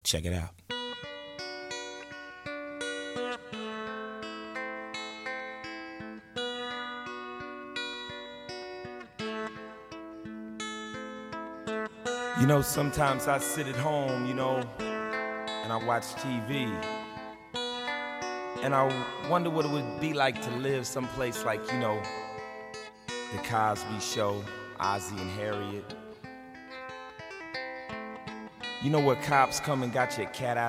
Check it out. You know, sometimes I sit at home, and I watch TV, and I wonder what it would be like to live someplace like, The Cosby Show, Ozzie and Harriet. You know where cops come and got your cat out